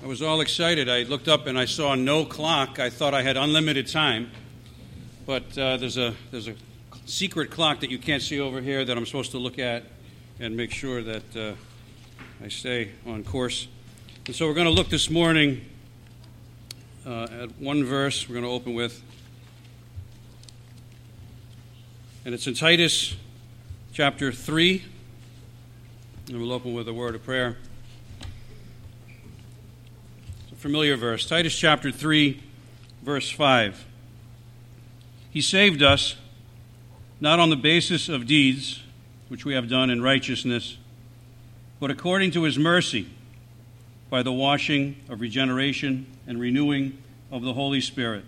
I was all excited. I looked up and I saw no clock. I thought I had unlimited time, but there's a secret clock that you can't see over here that I'm supposed to look at and make sure that I stay on course. And so we're going to look this morning at one verse we're going to open with, and it's in Titus chapter 3, and we'll open with a word of prayer. Familiar verse, Titus chapter 3, verse 5. He saved us, not on the basis of deeds, which we have done in righteousness, but according to his mercy, by the washing of regeneration and renewing of the Holy Spirit.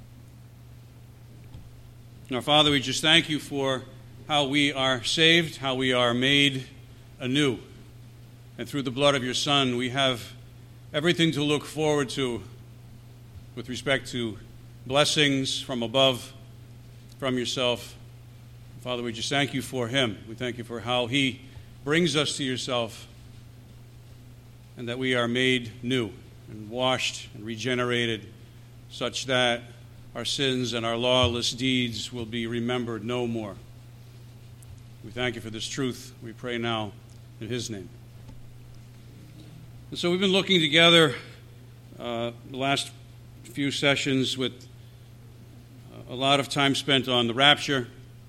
And our Father, we just thank you for how we are saved, how we are made anew. And through the blood of your Son, we have everything to look forward to with respect to blessings from above, from yourself. Father, we just thank you for him. We thank you for how he brings us to yourself and that we are made new and washed and regenerated such that our sins and our lawless deeds will be remembered no more. We thank you for this truth. We pray now in his name. And so we've been looking together the last few sessions with a lot of time spent on the rapture.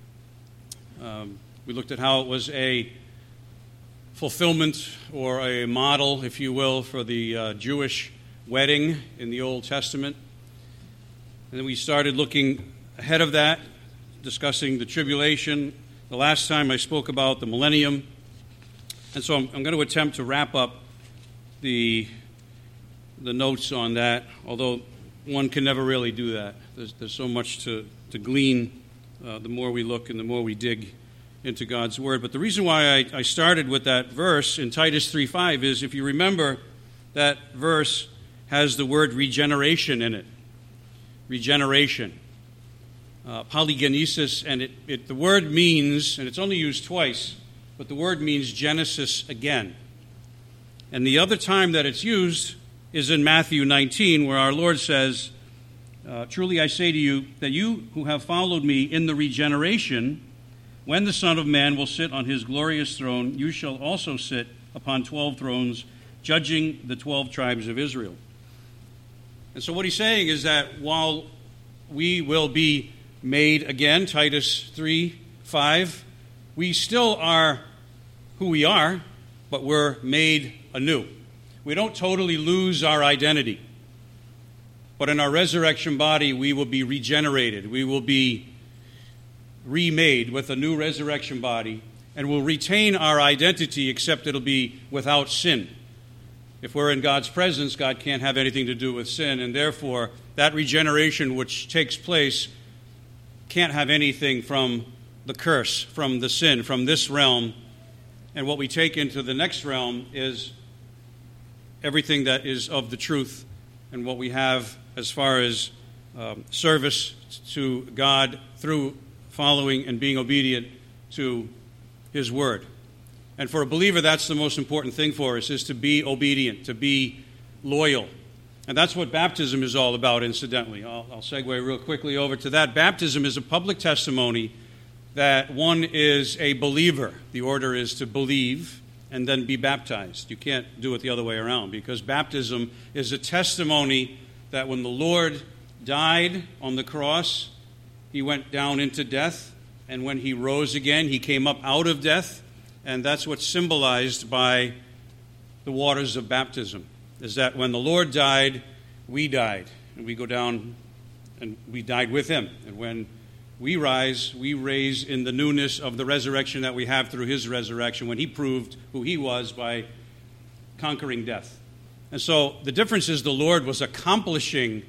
We looked at how it was a fulfillment or a model, if you will, for the Jewish wedding in the Old Testament. And then we started looking ahead of that, discussing the tribulation. The last time I spoke about the millennium. And so I'm going to attempt to wrap up the notes on that, although one can never really do that. There's so much to glean the more we look and the more we dig into God's Word. But the reason why I started with that verse in Titus 3:5 is, if you remember, that verse has the word regeneration in it. Regeneration. Polygenesis, and the word means, and it's only used twice, but the word means Genesis again. And the other time that it's used is in Matthew 19, where our Lord says, truly I say to you, that you who have followed me in the regeneration, when the Son of Man will sit on his glorious throne, you shall also sit upon 12 thrones, judging the 12 tribes of Israel. And so what he's saying is that while we will be made again, Titus 3:5, we still are who we are, but we're made anew. We don't totally lose our identity, but in our resurrection body, we will be regenerated. We will be remade with a new resurrection body, and we'll retain our identity, except it'll be without sin. If we're in God's presence, God can't have anything to do with sin, and therefore that regeneration which takes place can't have anything from the curse, from the sin, from this realm. And what we take into the next realm is everything that is of the truth and what we have as far as service to God through following and being obedient to his word. And for a believer, that's the most important thing for us, is to be obedient, to be loyal. And that's what baptism is all about, incidentally. I'll segue real quickly over to that. Baptism is a public testimony that one is a believer. The order is to believe and then be baptized. You can't do it the other way around, because baptism is a testimony that when the Lord died on the cross, he went down into death, and when he rose again, he came up out of death, and that's what's symbolized by the waters of baptism, is that when the Lord died, we died, and we go down and we died with him. And when we rise, we raise in the newness of the resurrection that we have through his resurrection, when he proved who he was by conquering death. And so the difference is the Lord was accomplishing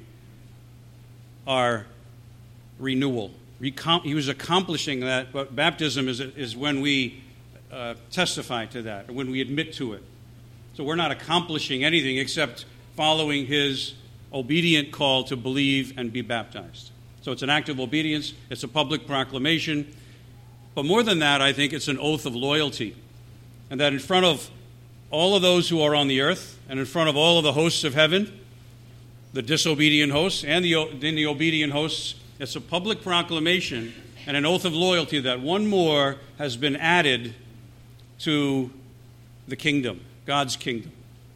our renewal. He was accomplishing that, but baptism is when we testify to that, or when we admit to it. So we're not accomplishing anything except following his obedient call to believe and be baptized. So it's an act of obedience, it's a public proclamation, but more than that, I think it's an oath of loyalty. And that in front of all of those who are on the earth and in front of all of the hosts of heaven, the disobedient hosts and the obedient hosts. It's a public proclamation and an oath of loyalty that one more has been added to the kingdom, God's kingdom.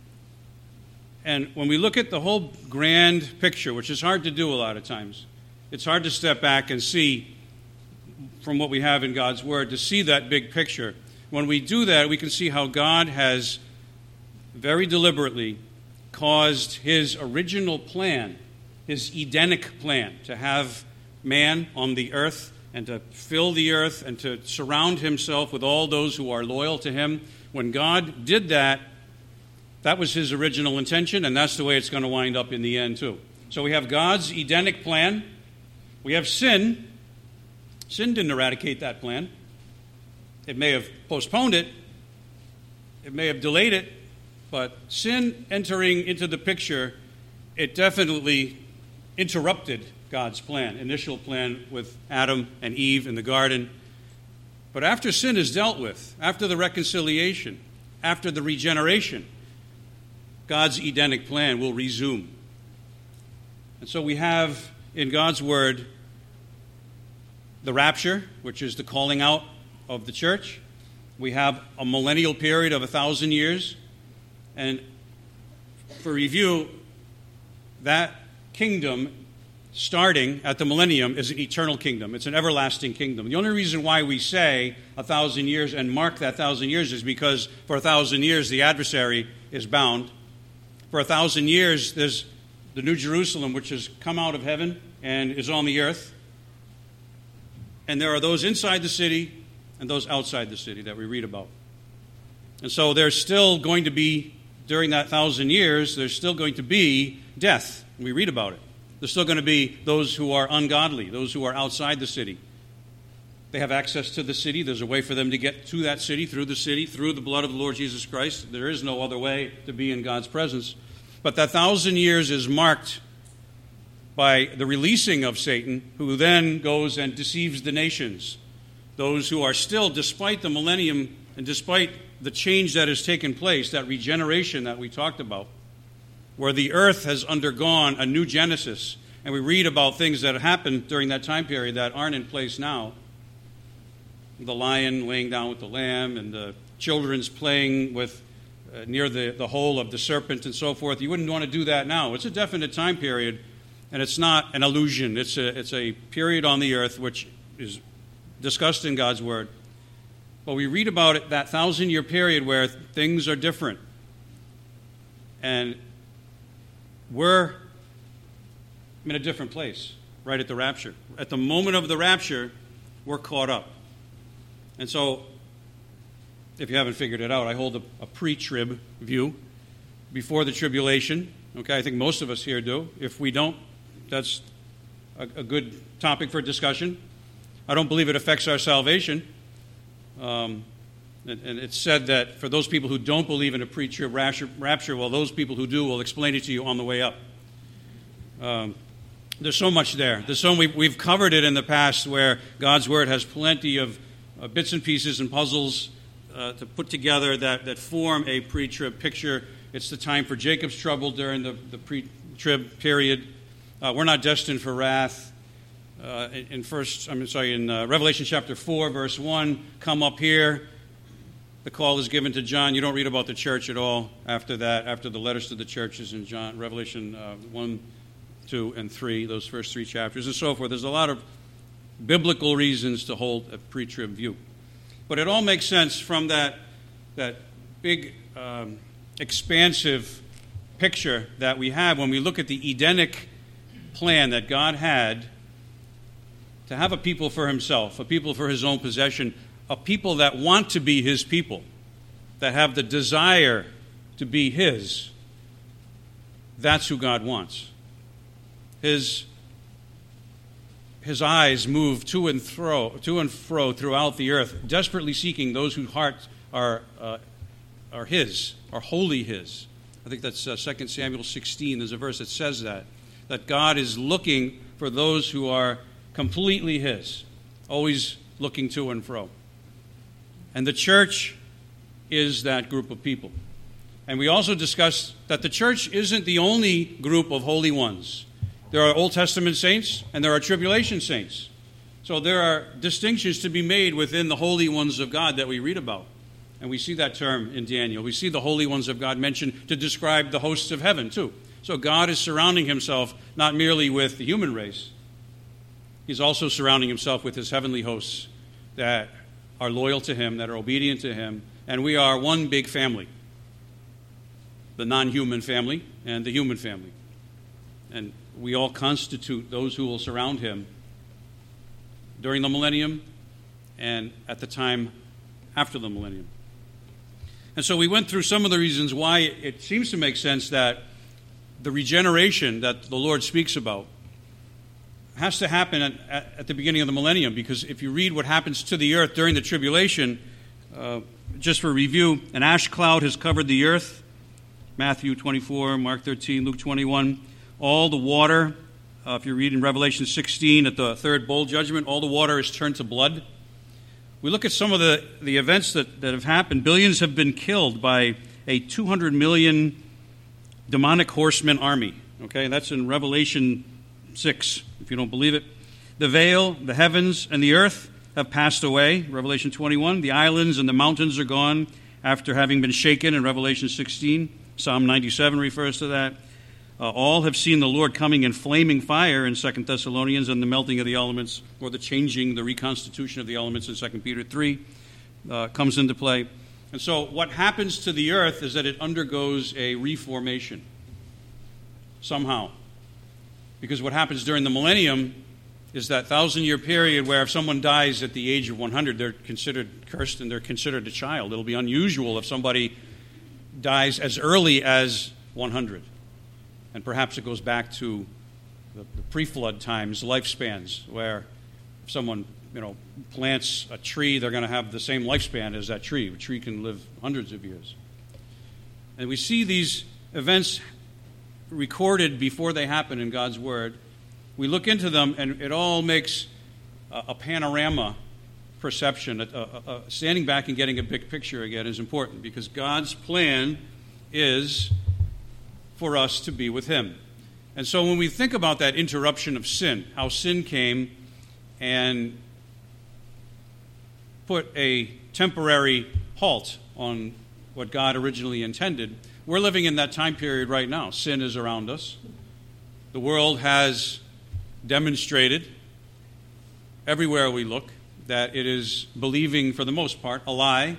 And when we look at the whole grand picture, which is hard to do a lot of times, it's hard to step back and see from what we have in God's Word, to see that big picture. When we do that, we can see how God has very deliberately caused his original plan, his Edenic plan, to have man on the earth and to fill the earth and to surround himself with all those who are loyal to him. When God did that, that was his original intention, and that's the way it's going to wind up in the end too. So we have God's Edenic plan. We have sin. Sin didn't eradicate that plan. It may have postponed it. It may have delayed it. But sin entering into the picture, it definitely interrupted God's plan, initial plan with Adam and Eve in the garden. But after sin is dealt with, after the reconciliation, after the regeneration, God's Edenic plan will resume. And so we have in God's Word the rapture, which is the calling out of the church. We have a millennial period of 1,000 years. And for review, that kingdom starting at the millennium is an eternal kingdom. It's an everlasting kingdom. The only reason why we say 1,000 years and mark that 1,000 years is because for 1,000 years the adversary is bound. For 1,000 years there's the New Jerusalem, which has come out of heaven and is on the earth. And there are those inside the city and those outside the city that we read about. And so there's still going to be, during that 1,000 years, there's still going to be death. We read about it. There's still going to be those who are ungodly, those who are outside the city. They have access to the city. There's a way for them to get to that city, through the blood of the Lord Jesus Christ. There is no other way to be in God's presence. But that 1,000 years is marked by the releasing of Satan, who then goes and deceives the nations. Those who are still, despite the millennium and despite the change that has taken place, that regeneration that we talked about, where the earth has undergone a new Genesis, and we read about things that happened during that time period that aren't in place now. The lion laying down with the lamb, and the children's playing with near the hole of the serpent and so forth. You wouldn't want to do that now. It's a definite time period, and it's not an illusion. It's a period on the earth which is discussed in God's Word. But we read about it, that 1,000-year period where things are different. And we're in a different place right at the rapture. At the moment of the rapture, we're caught up. And so, if you haven't figured it out, I hold a pre-trib view before the tribulation. Okay, I think most of us here do. If we don't, that's a good topic for discussion. I don't believe it affects our salvation. And it's said that for those people who don't believe in a pre-trib rapture, well, those people who do will explain it to you on the way up. There's so much there. We've covered it in the past where God's Word has plenty of bits and pieces and puzzles to put together that form a pre-trib picture. It's the time for Jacob's trouble during the pre-trib period. We're not destined for wrath. In Revelation chapter 4, verse 1, come up here. The call is given to John. You don't read about the church at all after that, after the letters to the churches in Revelation 1, 2, and 3, those first three chapters, and so forth. There's a lot of biblical reasons to hold a pre-trib view. But it all makes sense from that big, expansive picture that we have when we look at the Edenic plan that God had to have a people for himself, a people for his own possession, a people that want to be his people, that have the desire to be his. That's who God wants. His eyes move to and fro throughout the earth, desperately seeking those whose hearts are his, are wholly his. I think that's 2 Samuel 16. There's a verse that says that God is looking for those who are completely his, always looking to and fro. And the church is that group of people. And we also discussed that the church isn't the only group of holy ones. There are Old Testament saints and there are tribulation saints. So there are distinctions to be made within the holy ones of God that we read about. And we see that term in Daniel. We see the holy ones of God mentioned to describe the hosts of heaven too. So God is surrounding himself not merely with the human race. He's also surrounding himself with his heavenly hosts that are loyal to him, that are obedient to him. And we are one big family. The non-human family and the human family. And we all constitute those who will surround him during the millennium and at the time after the millennium. And so we went through some of the reasons why it seems to make sense that the regeneration that the Lord speaks about has to happen at the beginning of the millennium, because if you read what happens to the earth during the tribulation, just for review, an ash cloud has covered the earth, Matthew 24, Mark 13, Luke 21. All the water, if you read in Revelation 16 at the third bowl judgment, all the water is turned to blood. We look at some of the events that have happened. Billions have been killed by a 200 million demonic horseman army. Okay, that's in Revelation 6, if you don't believe it. The veil, the heavens, and the earth have passed away, Revelation 21. The islands and the mountains are gone after having been shaken in Revelation 16. Psalm 97 refers to that. All have seen the Lord coming in flaming fire in 2 Thessalonians, and the melting of the elements, or the changing, the reconstitution of the elements in 2 Peter 3 comes into play. And so what happens to the earth is that it undergoes a reformation somehow. Because what happens during the millennium is that 1,000-year period where if someone dies at the age of 100, they're considered cursed and they're considered a child. It'll be unusual if somebody dies as early as 100. And perhaps it goes back to the pre-flood times, lifespans, where if someone plants a tree, they're going to have the same lifespan as that tree. A tree can live hundreds of years. And we see these events recorded before they happen in God's Word. We look into them, and it all makes a panorama perception. Standing back and getting a big picture again is important, because God's plan is for us to be with him. And so when we think about that interruption of sin, how sin came and put a temporary halt on what God originally intended, we're living in that time period right now. Sin is around us. The world has demonstrated everywhere we look that it is believing, for the most part, a lie.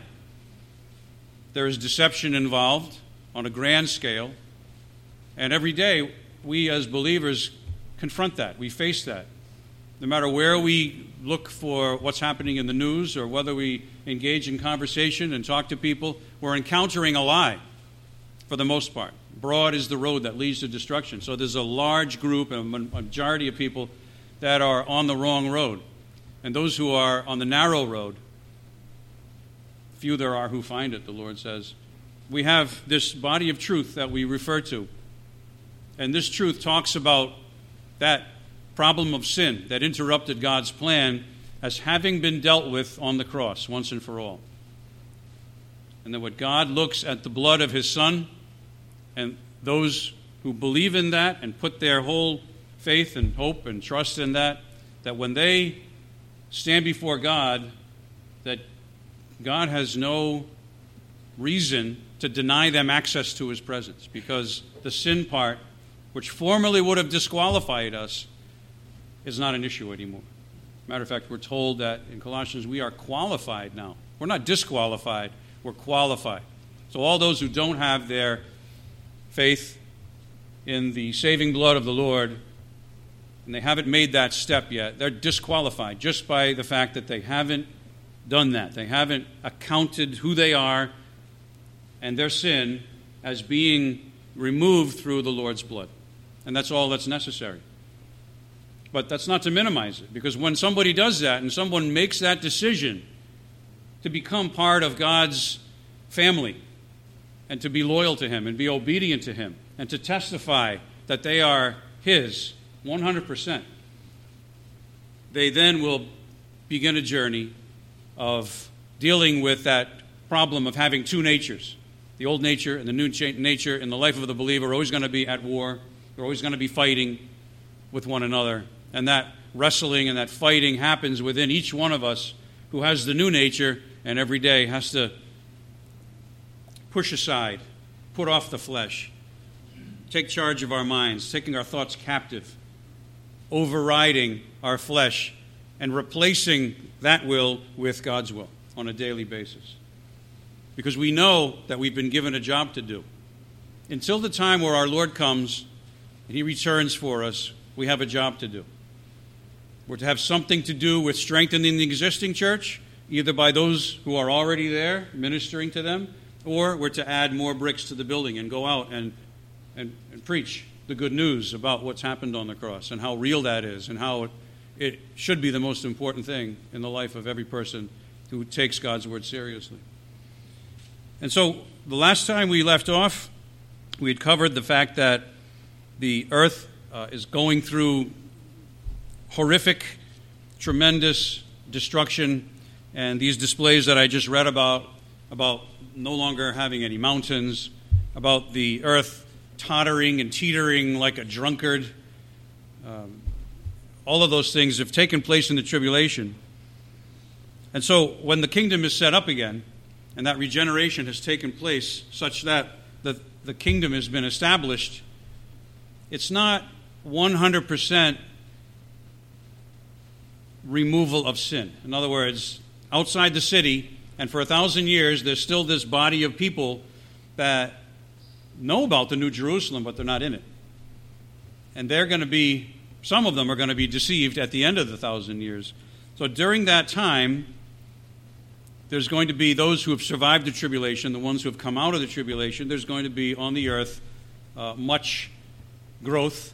There is deception involved on a grand scale. And every day, we as believers confront that. We face that. No matter where we look for what's happening in the news or whether we engage in conversation and talk to people, we're encountering a lie for the most part. Broad is the road that leads to destruction. So there's a large group, a majority of people that are on the wrong road. And those who are on the narrow road, few there are who find it, the Lord says. We have this body of truth that we refer to. And this truth talks about that problem of sin that interrupted God's plan as having been dealt with on the cross once and for all. And that what God looks at the blood of his Son, and those who believe in that and put their whole faith and hope and trust in that when they stand before God, that God has no reason to deny them access to his presence, because the sin part, which formerly would have disqualified us, is not an issue anymore. Matter of fact, we're told that in Colossians we are qualified now. We're not disqualified, we're qualified. So all those who don't have their faith in the saving blood of the Lord, and they haven't made that step yet, they're disqualified just by the fact that they haven't done that. They haven't accounted who they are and their sin as being removed through the Lord's blood. And that's all that's necessary. But that's not to minimize it, because when somebody does that and someone makes that decision to become part of God's family and to be loyal to him and be obedient to him and to testify that they are his 100%, they then will begin a journey of dealing with that problem of having two natures. The old nature and the new nature in the life of the believer are always going to be at war. They're always going to be fighting with one another. And that wrestling and that fighting happens within each one of us who has the new nature and every day has to push aside, put off the flesh, take charge of our minds, taking our thoughts captive, overriding our flesh, and replacing that will with God's will on a daily basis. Because we know that we've been given a job to do. Until the time where our Lord comes and He returns for us, we have a job to do. We're to have something to do with strengthening the existing church, either by those who are already there, ministering to them, or we're to add more bricks to the building and go out and preach the good news about what's happened on the cross and how real that is and how it should be the most important thing in the life of every person who takes God's word seriously. And so the last time we left off, we had covered the fact that the earth is going through horrific, tremendous destruction, and these displays that I just read about no longer having any mountains, about the earth tottering and teetering like a drunkard. All of those things have taken place in the tribulation. And so when the kingdom is set up again, and that regeneration has taken place such that the kingdom has been established, it's not 100% removal of sin. In other words, outside the city, and for 1,000 years, there's still this body of people that know about the New Jerusalem, but they're not in it. And they're going to be, some of them are going to be deceived at the end of the 1,000 years. So during that time, there's going to be those who have survived the tribulation, the ones who have come out of the tribulation. There's going to be on the earth much growth,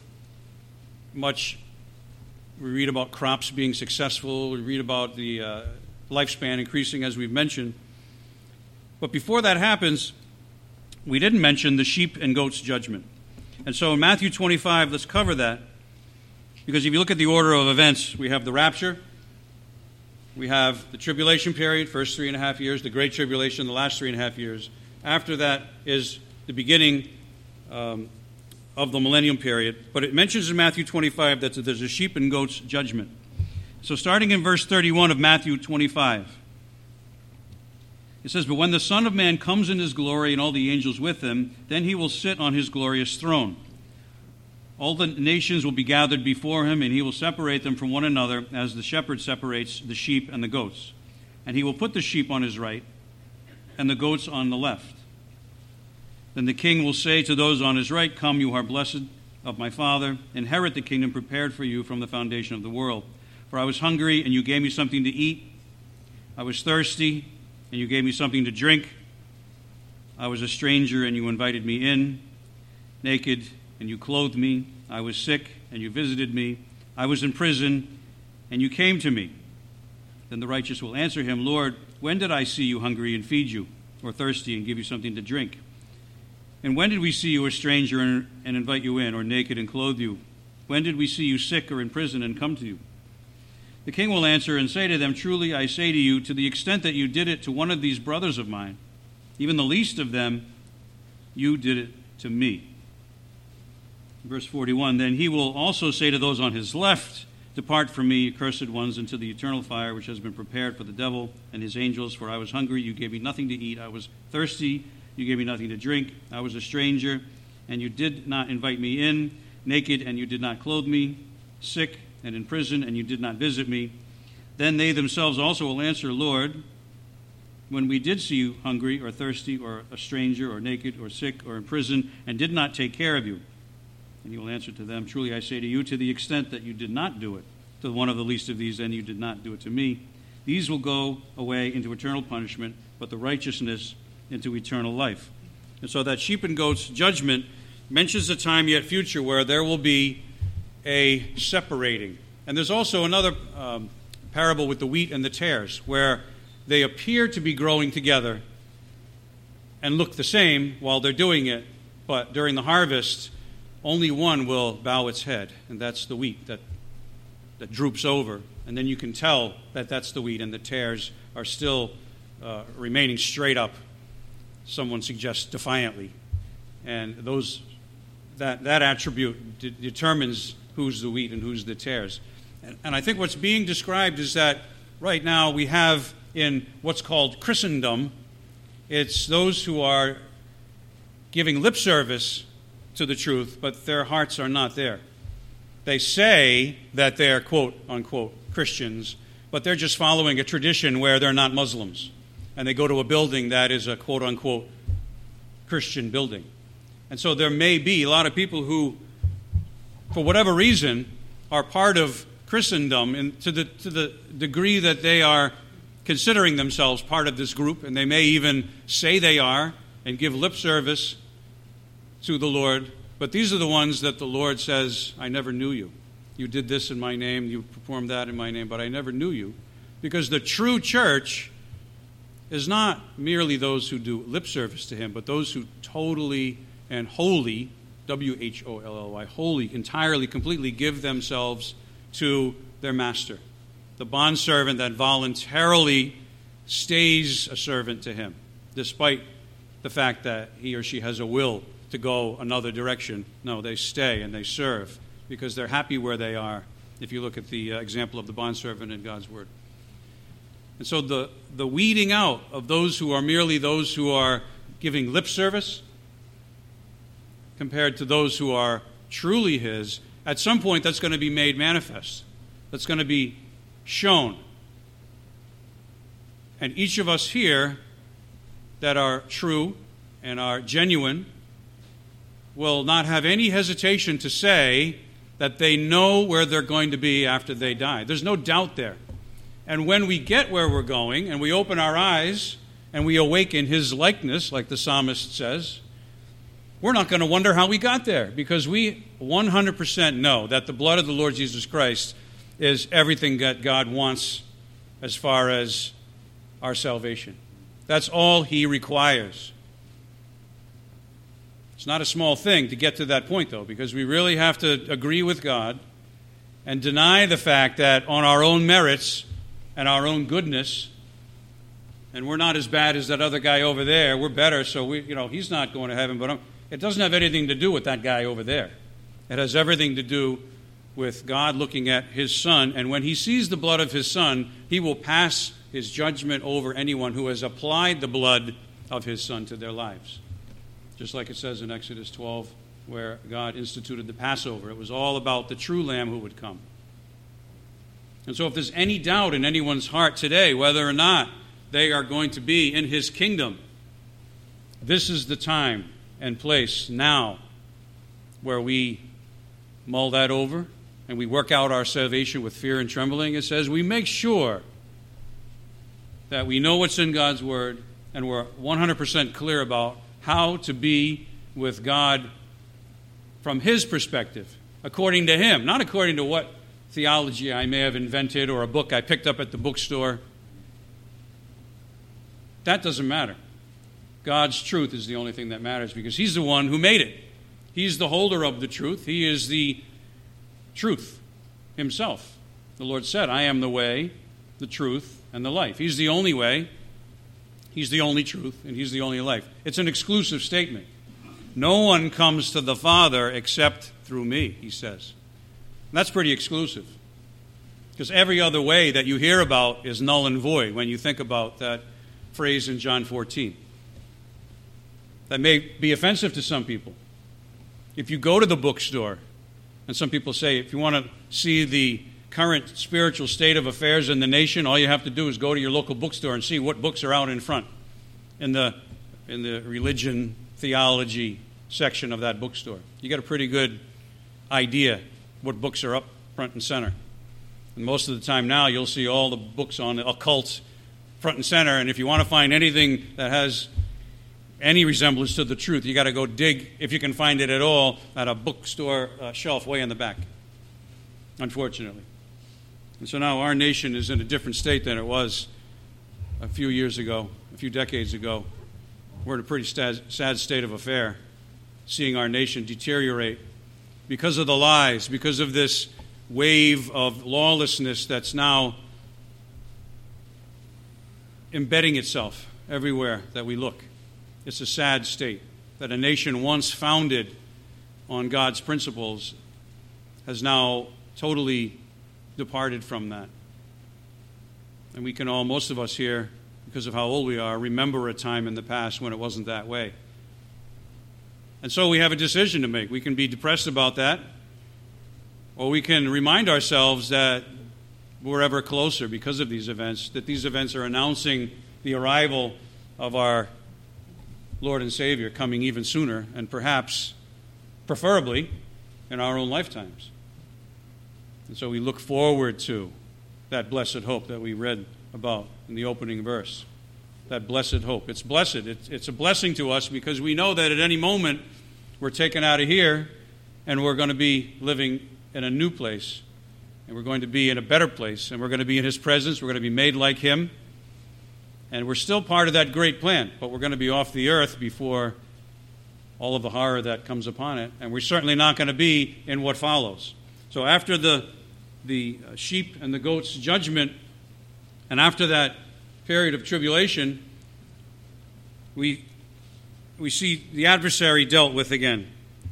we read about crops being successful, we read about the lifespan increasing, as we've mentioned. But before that happens, we didn't mention the sheep and goats judgment. And so in Matthew 25, let's cover that, because if you look at the order of events, we have the rapture, we have the tribulation period, first 3.5 years, the great tribulation, the last 3.5 years. After that is the beginning of the millennium period. But it mentions in Matthew 25 that there's a sheep and goats judgment. So starting in verse 31 of Matthew 25, it says, "But when the Son of Man comes in his glory and all the angels with him, then he will sit on his glorious throne. All the nations will be gathered before him, and he will separate them from one another as the shepherd separates the sheep and the goats. And he will put the sheep on his right and the goats on the left. Then the king will say to those on his right, 'Come, you are blessed of my Father, inherit the kingdom prepared for you from the foundation of the world. For I was hungry, and you gave me something to eat. I was thirsty, and you gave me something to drink. I was a stranger, and you invited me in. Naked, and you clothed me. I was sick, and you visited me. I was in prison, and you came to me.' Then the righteous will answer him, 'Lord, when did I see you hungry and feed you, or thirsty and give you something to drink? And when did we see you a stranger and invite you in, or naked and clothe you? When did we see you sick or in prison and come to you?' The king will answer and say to them, 'Truly I say to you, to the extent that you did it to one of these brothers of mine, even the least of them, you did it to me.' Verse 41, then he will also say to those on his left, 'Depart from me, accursed ones, into the eternal fire which has been prepared for the devil and his angels. For I was hungry, you gave me nothing to eat. I was thirsty, you gave me nothing to drink. I was a stranger, and you did not invite me in. Naked, and you did not clothe me. Sick and in prison, and you did not visit me.' Then they themselves also will answer, 'Lord, when we did see you hungry or thirsty or a stranger or naked or sick or in prison and did not take care of you?' And he will answer to them, 'Truly I say to you, to the extent that you did not do it to one of the least of these, then you did not do it to me. These will go away into eternal punishment, but the righteousness into eternal life.'" And so that sheep and goats judgment mentions a time yet future where there will be a separating. And there's also another parable with the wheat and the tares, where they appear to be growing together and look the same while they're doing it, but during the harvest, only one will bow its head, and that's the wheat that droops over. And then you can tell that that's the wheat, and the tares are still remaining straight up. someone suggests defiantly. And that attribute determines who's the wheat and who's the tares. And I think what's being described is that right now we have in what's called Christendom, it's those who are giving lip service to the truth, but their hearts are not there. They say that they're quote-unquote Christians, but they're just following a tradition where they're not Muslims. And they go to a building that is a quote-unquote Christian building. And so there may be a lot of people who, for whatever reason, are part of Christendom to the degree that they are considering themselves part of this group, and they may even say they are and give lip service to the Lord. But these are the ones that the Lord says, I never knew you. You did this in my name, you performed that in my name, but I never knew you. Because the true church is not merely those who do lip service to him, but those who totally and wholly, W-H-O-L-L-Y, wholly, entirely, completely give themselves to their master. The bondservant that voluntarily stays a servant to him, despite the fact that he or she has a will to go another direction. No, they stay and they serve because they're happy where they are, if you look at the example of the bondservant in God's Word. And so the weeding out of those who are merely those who are giving lip service compared to those who are truly his, at some point that's going to be made manifest. That's going to be shown. And each of us here that are true and are genuine will not have any hesitation to say that they know where they're going to be after they die. There's no doubt there. And when we get where we're going and we open our eyes and we awaken his likeness, like the psalmist says, we're not going to wonder how we got there, because we 100% know that the blood of the Lord Jesus Christ is everything that God wants as far as our salvation. That's all he requires. It's not a small thing to get to that point, though, because we really have to agree with God and deny the fact that on our own merits and our own goodness, and we're not as bad as that other guy over there, we're better, so he's not going to heaven, but it doesn't have anything to do with that guy over there. It has everything to do with God looking at his Son, and when he sees the blood of his Son, he will pass his judgment over anyone who has applied the blood of his Son to their lives. Just like it says in Exodus 12, where God instituted the Passover. It was all about the true Lamb who would come. And so if there's any doubt in anyone's heart today whether or not they are going to be in his kingdom, this is the time and place now where we mull that over and we work out our salvation with fear and trembling. It says we make sure that we know what's in God's Word and we're 100% clear about how to be with God from his perspective, according to him, not according to what theology I may have invented or a book I picked up at the bookstore. That doesn't matter. God's truth is the only thing that matters because he's the one who made it. He's the holder of the truth. He is the truth himself. The Lord said, I am the way, the truth, and the life. He's the only way, he's the only truth, and he's the only life. It's an exclusive statement. No one comes to the Father except through me, he says. And that's pretty exclusive. Because every other way that you hear about is null and void when you think about that phrase in John 14. That may be offensive to some people. If you go to the bookstore, and some people say, if you want to see the current spiritual state of affairs in the nation, all you have to do is go to your local bookstore and see what books are out in front in the religion, theology section of that bookstore. You get a pretty good idea what books are up front and center. And most of the time now, you'll see all the books on the occult front and center, and if you want to find anything that has any resemblance to the truth, you got to go dig, if you can find it at all, at a bookstore shelf way in the back, unfortunately. And so now our nation is in a different state than it was a few years ago, a few decades ago. We're in a pretty sad state of affair, seeing our nation deteriorate because of the lies, because of this wave of lawlessness that's now embedding itself everywhere that we look. It's a sad state that a nation once founded on God's principles has now totally departed from that. And we can all, most of us here, because of how old we are, remember a time in the past when it wasn't that way. And so we have a decision to make. We can be depressed about that, or we can remind ourselves that we're ever closer because of these events, that these events are announcing the arrival of our Lord and Savior coming even sooner, and perhaps, preferably, in our own lifetimes. And so we look forward to that blessed hope that we read about in the opening verse. That blessed hope. It's blessed. It's a blessing to us because we know that at any moment we're taken out of here and we're going to be living in a new place, and we're going to be in a better place, and we're going to be in His presence. We're going to be made like Him, and we're still part of that great plan, but we're going to be off the earth before all of the horror that comes upon it, and we're certainly not going to be in what follows. So after the sheep and the goats judgment, and after that period of tribulation, we see the adversary dealt with again.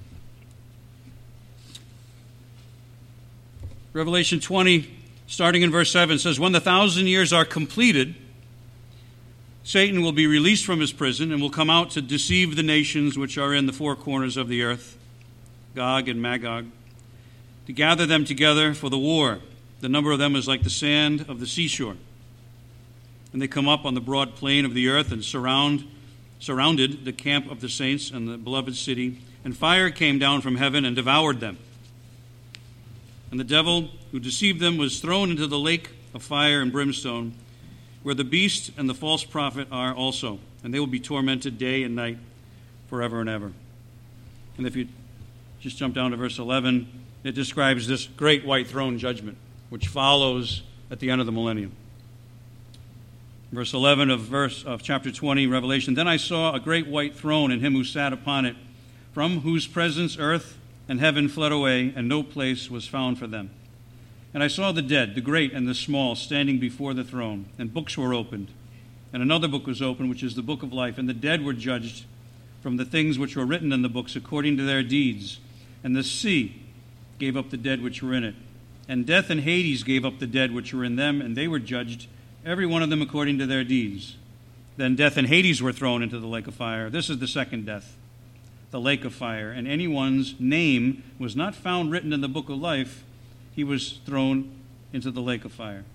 Revelation 20, starting in verse 7, says, "When the 1,000 years are completed, Satan will be released from his prison and will come out to deceive the nations which are in the four corners of the earth, Gog and Magog, to gather them together for the war. The number of them is like the sand of the seashore. And they come up on the broad plain of the earth and surrounded the camp of the saints and the beloved city, and fire came down from heaven and devoured them. And the devil who deceived them was thrown into the lake of fire and brimstone, where the beast and the false prophet are also, and they will be tormented day and night forever and ever." And if you just jump down to verse 11, it describes this great white throne judgment, which follows at the end of the millennium. Verse 11 of chapter 20, Revelation, "Then I saw a great white throne and him who sat upon it, from whose presence earth and heaven fled away, and no place was found for them. And I saw the dead, the great and the small, standing before the throne, and books were opened. And another book was opened, which is the book of life. And the dead were judged from the things which were written in the books according to their deeds. And the sea gave up the dead which were in it. And death and Hades gave up the dead which were in them, and they were judged, every one of them according to their deeds. Then death and Hades were thrown into the lake of fire. This is the second death, the lake of fire. And anyone's name was not found written in the book of life, he was thrown into the lake of fire."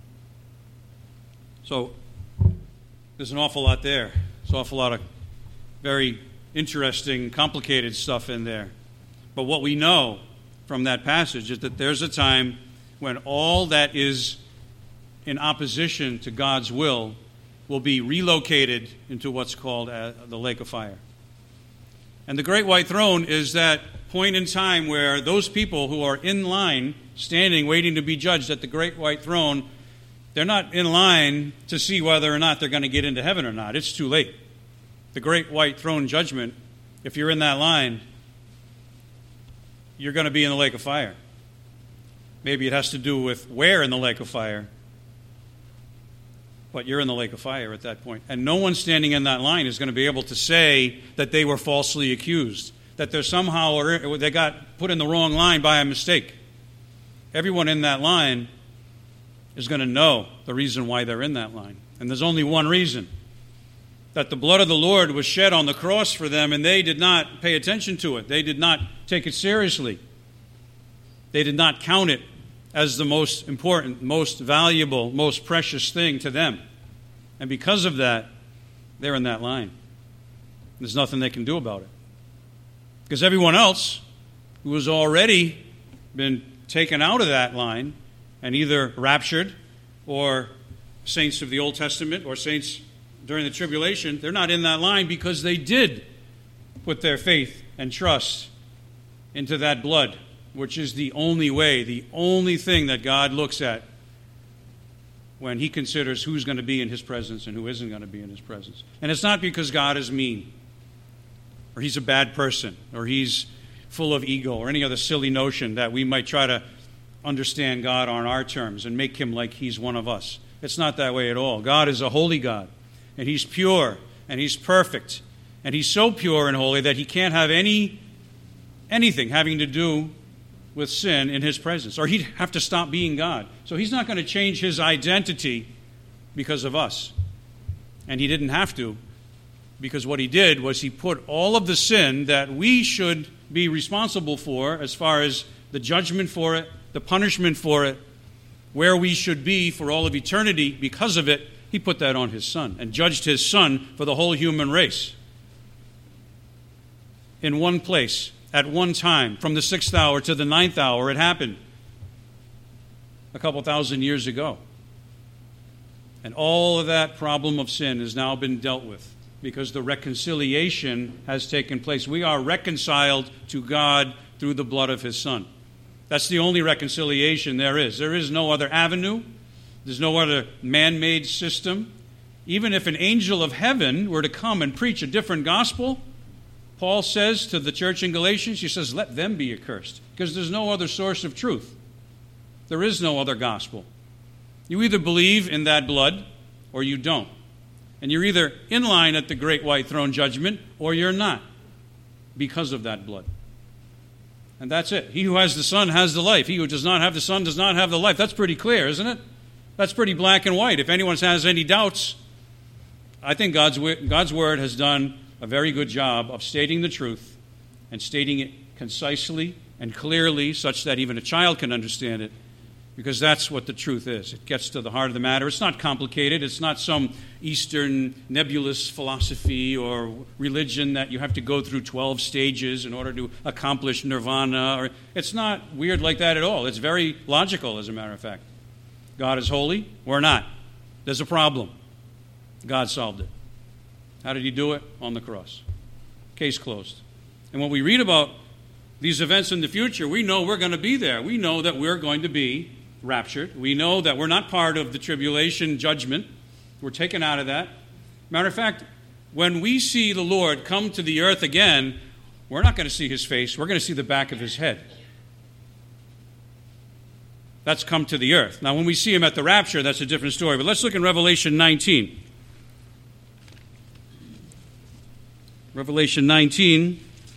So there's an awful lot there. There's an awful lot of very interesting, complicated stuff in there. But what we know from that passage is that there's a time when all that is in opposition to God's will be relocated into what's called the lake of fire. And the great white throne is that point in time where those people who are in line, standing, waiting to be judged at the great white throne, they're not in line to see whether or not they're going to get into heaven or not. It's too late. The great white throne judgment, if you're in that line, you're going to be in the lake of fire. Maybe it has to do with where in the lake of fire, but you're in the lake of fire at that point. And no one standing in that line is going to be able to say that they were falsely accused, that they're somehow, or they got put in the wrong line by a mistake. Everyone in that line is going to know the reason why they're in that line. And there's only one reason: that the blood of the Lord was shed on the cross for them, and they did not pay attention to it. They did not take it seriously. They did not count it as the most important, most valuable, most precious thing to them. And because of that, they're in that line. There's nothing they can do about it. Because everyone else who has already been taken out of that line and either raptured, or saints of the Old Testament or saints during the tribulation, they're not in that line because they did put their faith and trust into that blood, which is the only way, the only thing that God looks at when He considers who's going to be in His presence and who isn't going to be in His presence. And it's not because God is mean, or He's a bad person, or He's full of ego, or any other silly notion that we might try to understand God on our terms and make Him like He's one of us. It's not that way at all. God is a holy God, and He's pure, and He's perfect, And he's so pure and holy that he can't have anything having to do with sin in his presence, or he'd have to stop being God. So he's not going to change his identity because of us. And he didn't have to, because what he did was he put all of the sin that we should be responsible for, as far as the judgment for it, the punishment for it, where we should be for all of eternity because of it, he put that on his Son and judged his Son for the whole human race. In one place, at one time, from the 6th hour to the 9th hour, it happened a couple thousand years ago. And all of that problem of sin has now been dealt with because the reconciliation has taken place. We are reconciled to God through the blood of his Son. That's the only reconciliation there is. There is no other avenue. There's no other man-made system. Even if an angel of heaven were to come and preach a different gospel, Paul says to the church in Galatians, he says, let them be accursed, because there's no other source of truth. There is no other gospel. You either believe in that blood or you don't. And you're either in line at the great white throne judgment or you're not, because of that blood. And that's it. He who has the Son has the life. He who does not have the Son does not have the life. That's pretty clear, isn't it? That's pretty black and white. If anyone has any doubts, I think God's Word has done a very good job of stating the truth and stating it concisely and clearly such that even a child can understand it, because that's what the truth is. It gets to the heart of the matter. It's not complicated. It's not some Eastern nebulous philosophy or religion that you have to go through 12 stages in order to accomplish nirvana. It's not weird like that at all. It's very logical, as a matter of fact. God is holy. We're not. There's a problem. God solved it. How did he do it? On the cross. Case closed. And when we read about these events in the future, we know we're going to be there. We know that we're going to be raptured. We know that we're not part of the tribulation judgment. We're taken out of that. Matter of fact, when we see the Lord come to the earth again, we're not going to see his face. We're going to see the back of his head. That's come to the earth. Now, when we see him at the rapture, that's a different story. But let's look in Revelation 19. Revelation 19,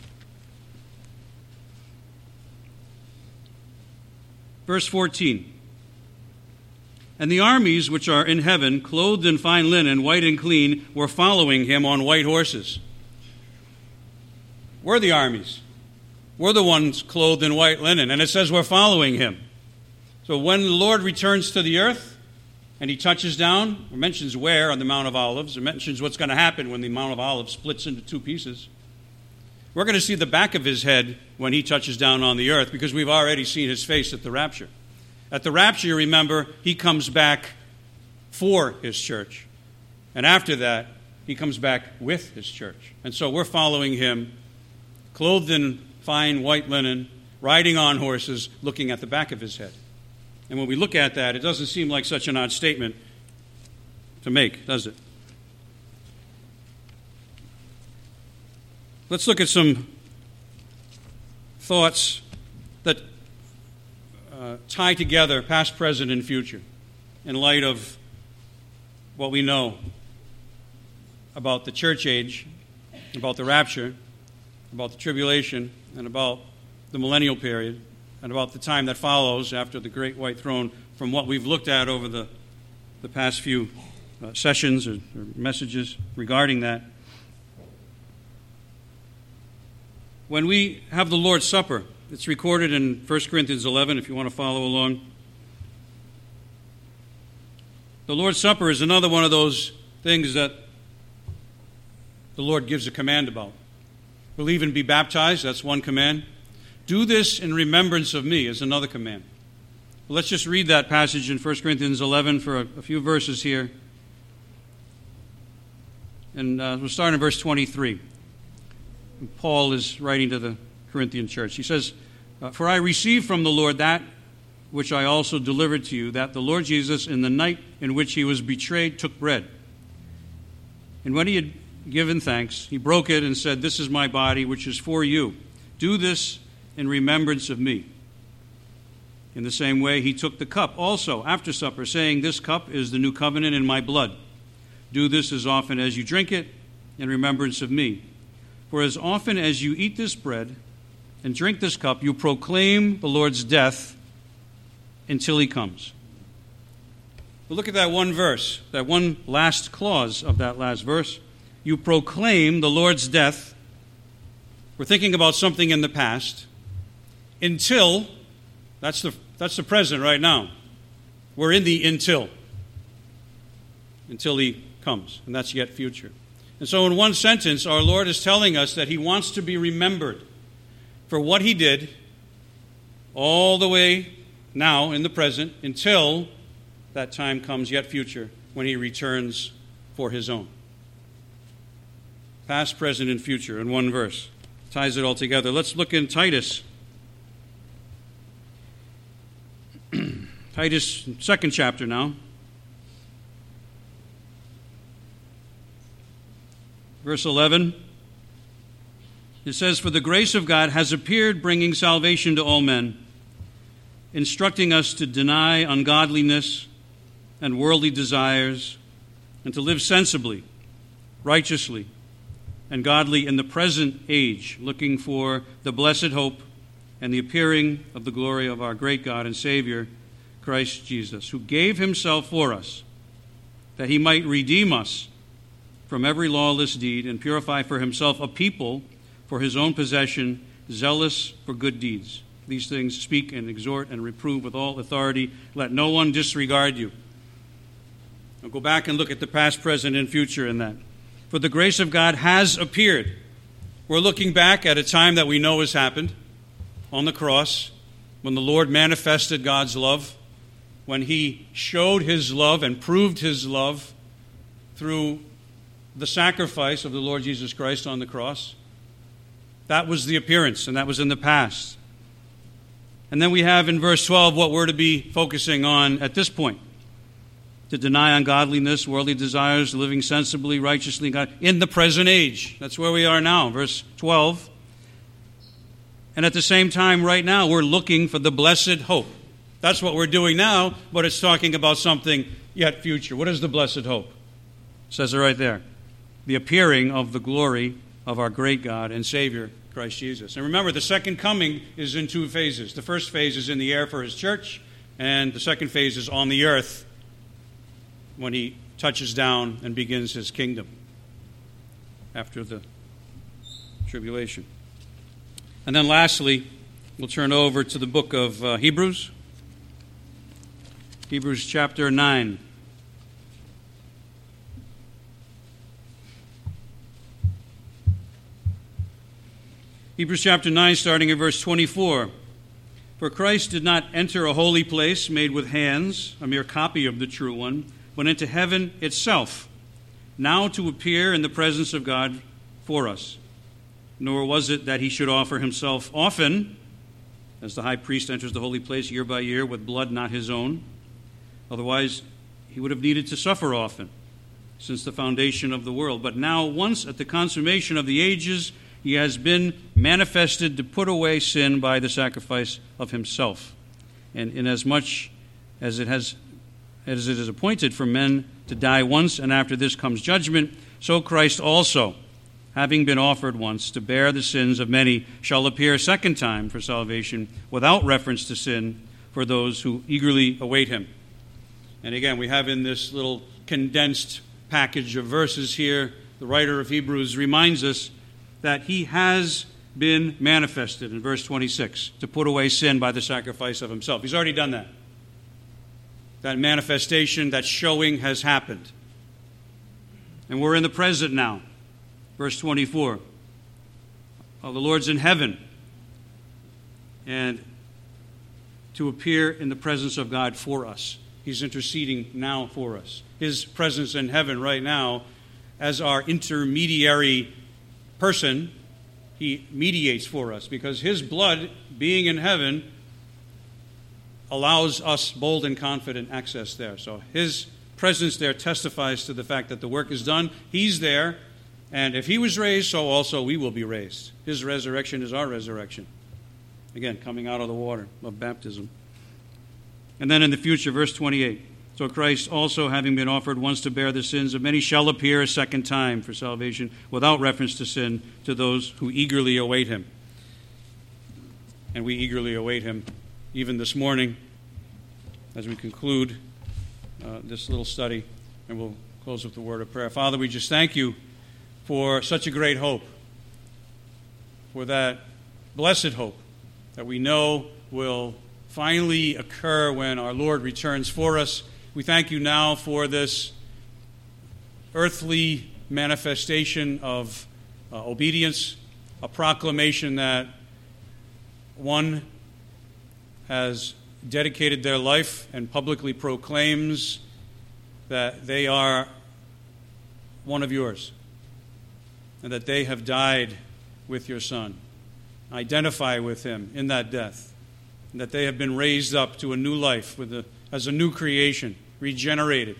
verse 14. And the armies which are in heaven, clothed in fine linen, white and clean, were following him on white horses. We're the armies. We're the ones clothed in white linen. And it says we're following him. So when the Lord returns to the earth, and he touches down, it mentions where on the Mount of Olives. It mentions what's going to happen when the Mount of Olives splits into two pieces. We're going to see the back of his head when he touches down on the earth, because we've already seen his face at the rapture. At the rapture, you remember, he comes back for his church. And after that, he comes back with his church. And so we're following him, clothed in fine white linen, riding on horses, looking at the back of his head. And when we look at that, it doesn't seem like such an odd statement to make, does it? Let's look at some thoughts that tie together past, present, and future in light of what we know about the church age, about the rapture, about the tribulation, and about the millennial period, and about the time that follows after the great white throne, from what we've looked at over the past few sessions or messages regarding that. When we have the Lord's Supper, it's recorded in 1 Corinthians 11, if you want to follow along. The Lord's Supper is another one of those things that the Lord gives a command about. Believe and be baptized, that's one command. Do this in remembrance of me is another command. Well, let's just read that passage in 1 Corinthians 11 for a few verses here. And we'll start in verse 23. Paul is writing to the Corinthian church. He says, For I received from the Lord that which I also delivered to you, that the Lord Jesus, in the night in which he was betrayed, took bread. And when he had given thanks, he broke it and said, This is my body, which is for you. Do this in remembrance of me. In the same way, he took the cup also after supper, saying, This cup is the new covenant in my blood. Do this as often as you drink it in remembrance of me. For as often as you eat this bread and drink this cup, you proclaim the Lord's death until he comes. But look at that one verse, that one last clause of that last verse. You proclaim the Lord's death. We're thinking about something in the past. Until, that's the present right now. We're in the until he comes, and that's yet future. And so in one sentence, our Lord is telling us that he wants to be remembered for what he did all the way now in the present until that time comes, yet future, when he returns for his own. Past, present, and future in one verse. Ties it all together. Let's look in Titus. Titus, 2nd chapter now. Verse 11. It says, For the grace of God has appeared, bringing salvation to all men, instructing us to deny ungodliness and worldly desires, and to live sensibly, righteously, and godly in the present age, looking for the blessed hope and the appearing of the glory of our great God and Savior, Christ Jesus, who gave himself for us, that he might redeem us from every lawless deed and purify for himself a people for his own possession, zealous for good deeds. These things speak and exhort and reprove with all authority. Let no one disregard you. Now go back and look at the past, present, and future in that. For the grace of God has appeared. We're looking back at a time that we know has happened on the cross, when the Lord manifested God's love, when he showed his love and proved his love through the sacrifice of the Lord Jesus Christ on the cross. That was the appearance, and that was in the past. And then we have in verse 12 what we're to be focusing on at this point. To deny ungodliness, worldly desires, living sensibly, righteously, God, in the present age. That's where we are now, verse 12. And at the same time, right now, we're looking for the blessed hope. That's what we're doing now, but it's talking about something yet future. What is the blessed hope? It says it right there. The appearing of the glory of our great God and Savior, Christ Jesus. And remember, the second coming is in two phases. The first phase is in the air for his church, and the second phase is on the earth when he touches down and begins his kingdom after the tribulation. And then lastly, we'll turn over to the book of Hebrews. Hebrews chapter 9. Hebrews chapter 9, starting at verse 24. For Christ did not enter a holy place made with hands, a mere copy of the true one, but into heaven itself, now to appear in the presence of God for us. Nor was it that he should offer himself often, as the high priest enters the holy place year by year with blood not his own. Otherwise, he would have needed to suffer often, since the foundation of the world. But now, once at the consummation of the ages, he has been manifested to put away sin by the sacrifice of himself. And inasmuch as it is appointed for men to die once, and after this comes judgment, so Christ also, having been offered once to bear the sins of many, shall appear a second time for salvation, without reference to sin, for those who eagerly await him. And again, we have in this little condensed package of verses here, the writer of Hebrews reminds us that he has been manifested in verse 26 to put away sin by the sacrifice of himself. He's already done that. That manifestation, that showing has happened. And we're in the present now. Verse 24. The Lord's in heaven. And to appear in the presence of God for us. He's interceding now for us. His presence in heaven right now as our intermediary person, he mediates for us because his blood, being in heaven, allows us bold and confident access there. So his presence there testifies to the fact that the work is done. He's there, and if he was raised, so also we will be raised. His resurrection is our resurrection. Again, coming out of the water of baptism. And then in the future, verse 28, So Christ also, having been offered once to bear the sins of many, shall appear a second time for salvation, without reference to sin, to those who eagerly await him. And we eagerly await him even this morning as we conclude this little study, and we'll close with the word of prayer. Father, we just thank you for such a great hope, for that blessed hope that we know will finally occur when our Lord returns for us. We thank you now for this earthly manifestation of obedience, a proclamation that one has dedicated their life and publicly proclaims that they are one of yours and that they have died with your Son. Identify with him in that death, and that they have been raised up to a new life as a new creation, regenerated.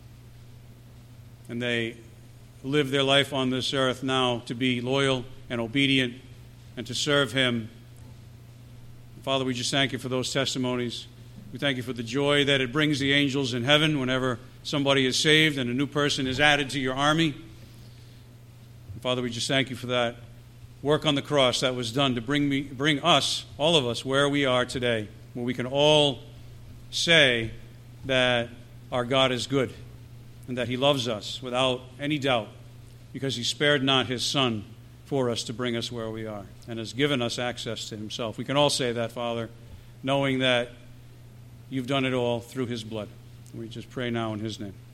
And they live their life on this earth now to be loyal and obedient and to serve him. Father, we just thank you for those testimonies. We thank you for the joy that it brings the angels in heaven whenever somebody is saved and a new person is added to your army. And Father, we just thank you for that work on the cross that was done to bring us, all of us, where we are today, where we can all say that our God is good and that he loves us without any doubt, because he spared not his Son for us to bring us where we are and has given us access to himself. We can all say that, Father, knowing that you've done it all through his blood. We just pray now in his name.